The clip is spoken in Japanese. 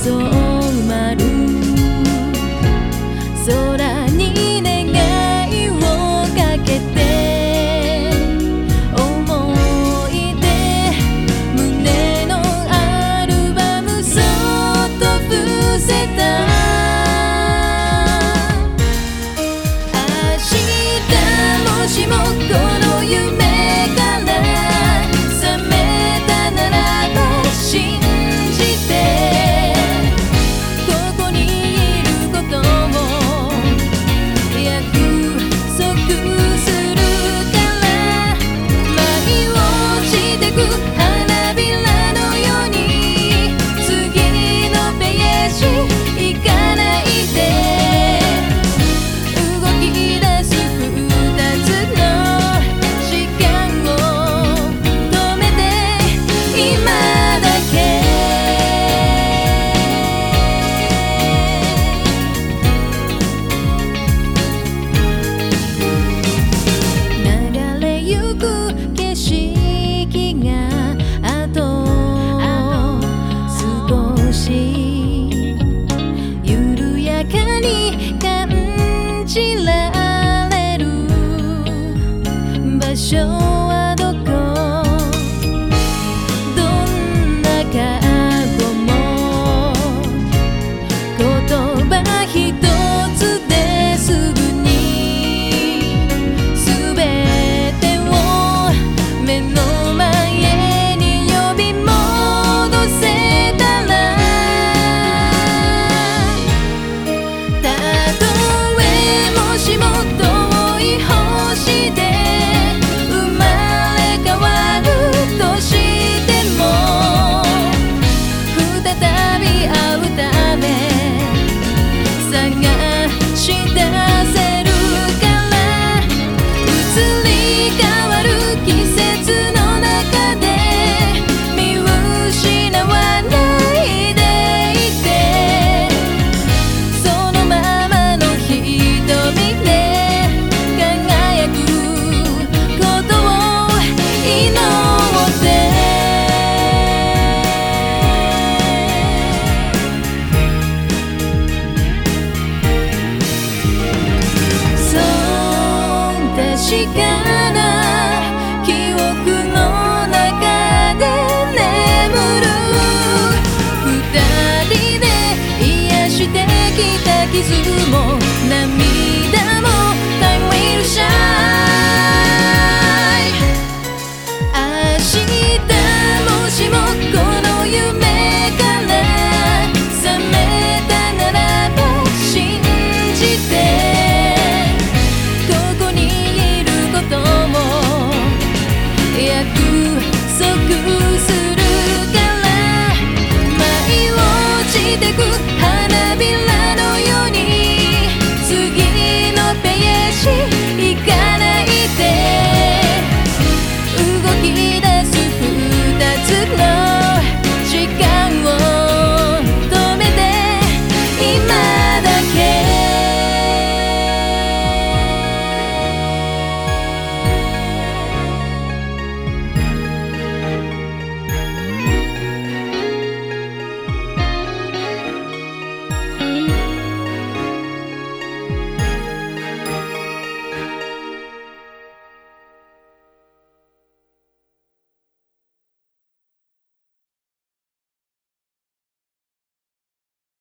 染まる空に願いをかけて思い出胸のアルバムそっと伏せた明日もしもこの夢緩やかに感じられる場所はどこどんな過去も言葉一つですぐに全てを目の前に呼び戻せたら確かな記憶の中で眠る二人で癒してきた傷も涙も Time will shine 明日もしもこの夢から覚めたならば信じて約束するから舞い落ちてく